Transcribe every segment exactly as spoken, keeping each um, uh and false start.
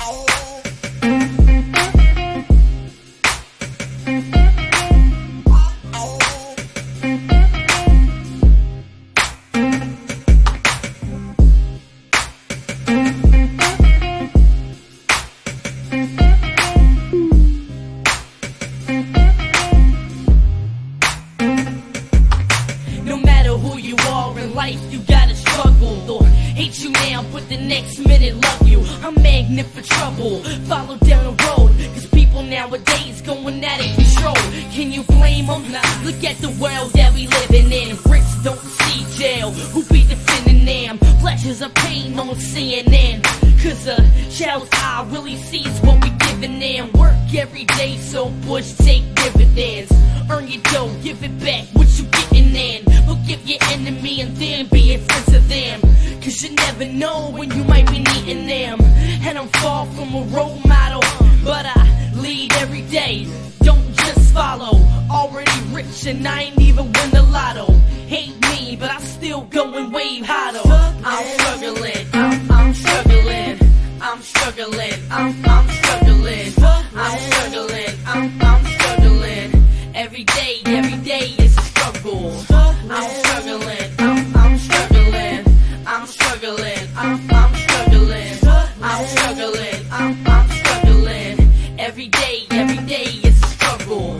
You gotta struggle, or hate you now, but the next minute love you. I'm magnet for trouble, follow down the road, cause people nowadays going out of control. Can you blame them? Nah, look at the world that we living in. Bricks don't see jail, who be defending them? Pleasures of pain on C N N, cause a child's eye really sees what we giving them. Work every day so Bush take dividends. Earn your dough, give it back, what you getting in. Forgive your enemy and then be friends of them, cause you never know when you might be needing them. And I'm far from a role model, but I lead every day, don't just follow. Already rich and I ain't even win the lotto. Hate me, but I still go and wave high. I'm struggling, I'm, I'm struggling, I'm struggling, I'm, I'm struggling, I'm struggling, I'm, I'm struggling. Every day, every day is a struggle. I'm struggling, I'm, I'm struggling, I'm struggling, I'm, I'm struggling, I'm struggling, I'm, I'm struggling. Every day, every day is a struggle.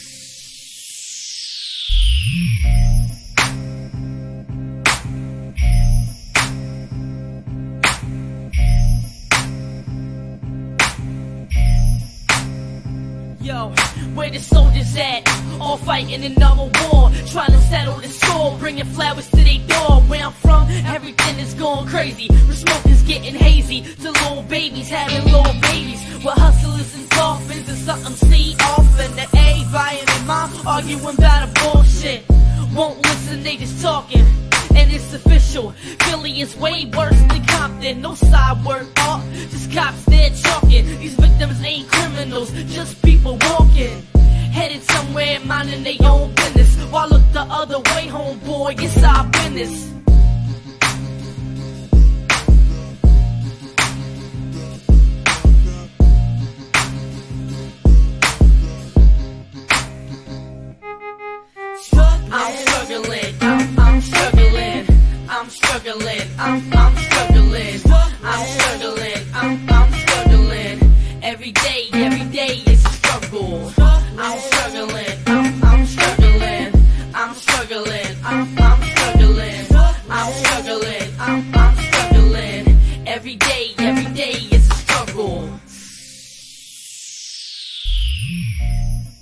Yo, where the soldiers at? All fighting another war, trying to settle the score, bringing flowers to their door. Where I'm from, everything is going crazy. The smoke is getting hazy, to little babies having little babies, with hustlers and coffins and something see often. The everybody and their mom arguing about a bullshit. Won't listen, they just talking, and it's official. Philly is way worse than Compton. No side word off, just cops there talking. These victims ain't criminals, just people walking, headed somewhere minding their own business. While look the other way, homeboy, it's our business. I'm struggling, I'm, I'm struggling, I'm struggling, I'm, I'm struggling, I'm struggling, I'm, I'm struggling. Every day, every day is a struggle. I'm struggling, I'm, I'm struggling, I'm struggling, I'm, I'm struggling, I'm struggling, I'm, I'm struggling. Every day, every day is a struggle.